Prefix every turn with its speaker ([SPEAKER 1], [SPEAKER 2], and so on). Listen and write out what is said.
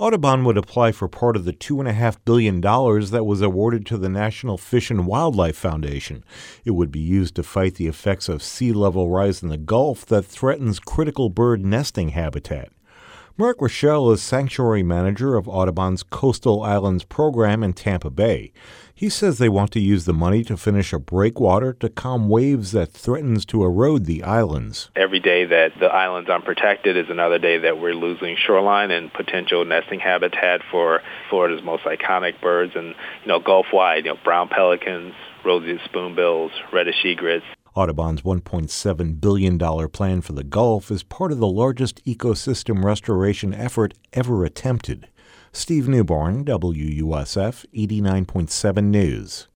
[SPEAKER 1] Audubon would apply for part of the $2.5 billion that was awarded to the National Fish and Wildlife Foundation. It would be used to fight the effects of sea level rise in the Gulf that threatens critical bird nesting habitat. Mark Rochelle is sanctuary manager of Audubon's Coastal Islands program in Tampa Bay. He says they want to use the money to finish a breakwater to calm waves that threatens to erode the islands.
[SPEAKER 2] Every day that the island's unprotected is another day that we're losing shoreline and potential nesting habitat for Florida's most iconic birds and, Gulf-wide, brown pelicans, roseate spoonbills, reddish egrets.
[SPEAKER 1] Audubon's $1.7 billion plan for the Gulf is part of the largest ecosystem restoration effort ever attempted. Steve Newborn, WUSF 89.7 News.